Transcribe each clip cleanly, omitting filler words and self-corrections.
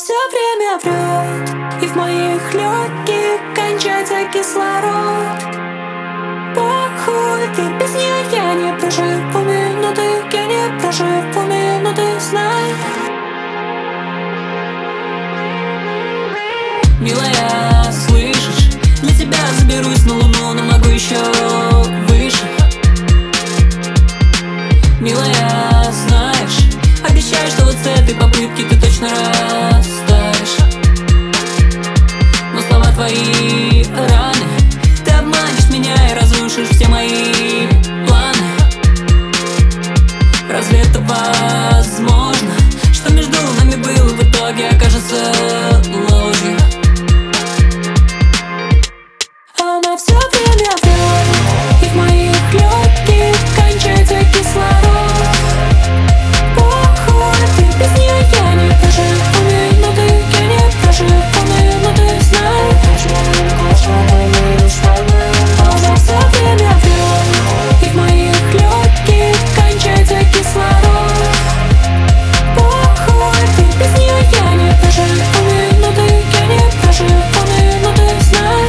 все время врет, и в моих легких кончается кислород. Похуй, ты без нее я не проживу минуты, я не проживу минуты, знай. Милая, слышишь, для тебя заберусь на луну, но могу еще выше. Милая, знаешь, обещаю, что вот с этой попытки ты точно растаешь. Но слова твои раны, ты обманешь меня и разрушишь все мои планы. Разве это возможно, что между нами было в итоге окажется ложью? Она все время врет, и в моих легких кончается кислород. Похуй, ты без нее я не проживу минуты, я не проживу минуты, знай. Она все время врет, и в моих легких кончается кислород. Похуй, ты без нее я не проживу минуты, я не проживу минуты, знай.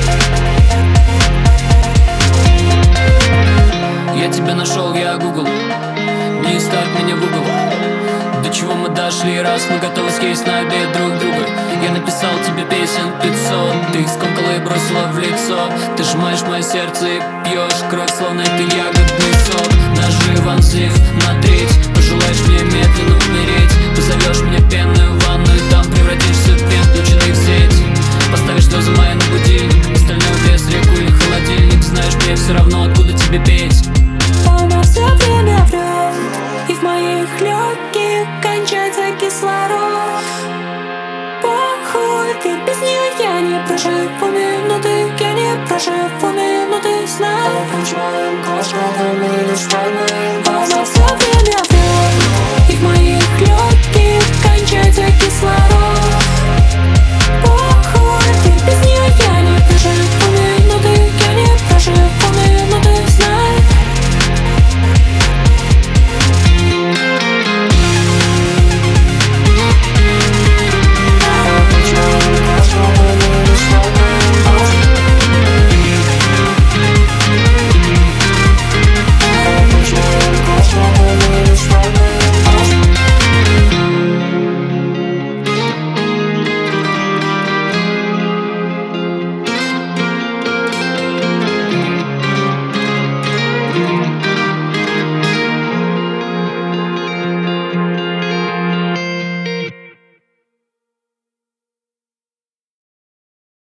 Я тебя нашел, я Google, не ставь меня в угол. До чего мы дошли, раз мы готовы съесть на обед друг друга. Я написал тебе песен 500, ты их скомкала и бросила в лицо. Ты сжимаешь мое сердце и пьешь кровь, словно это ягодный сок. Наживан слив на треть, пожелаешь мне медленно умереть. Позовешь меня в пенную ванну и там превратишься в вент, включенный в сеть. Поставишь слезы мои на будильник, остальное в лес, реку или холодильник. Знаешь, мне все равно, откуда тебе петь. Она все время врет, и в моих легких кончается кислород. Похуй, ты без нее я не проживу минуты, я не проживу